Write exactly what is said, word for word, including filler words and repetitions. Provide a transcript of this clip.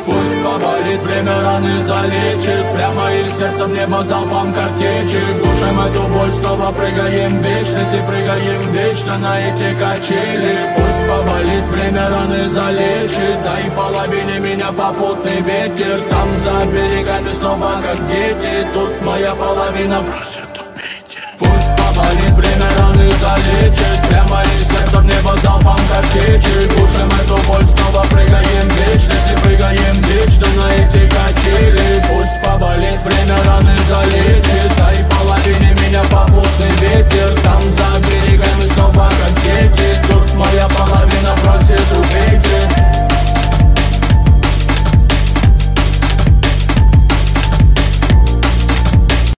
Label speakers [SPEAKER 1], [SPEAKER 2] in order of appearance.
[SPEAKER 1] Пусть поболит, время раны залечит. Прямо из сердца в небо залпом картечи. Глушим эту боль, снова прыгаем в вечность. И прыгаем вечно на эти качели. Пусть поболит, время раны залечит. Да и половине меня попутный ветер. Там за берегами снова как дети. Тут моя половина просит убейте. Пусть поболит, время раны залечит. Прямо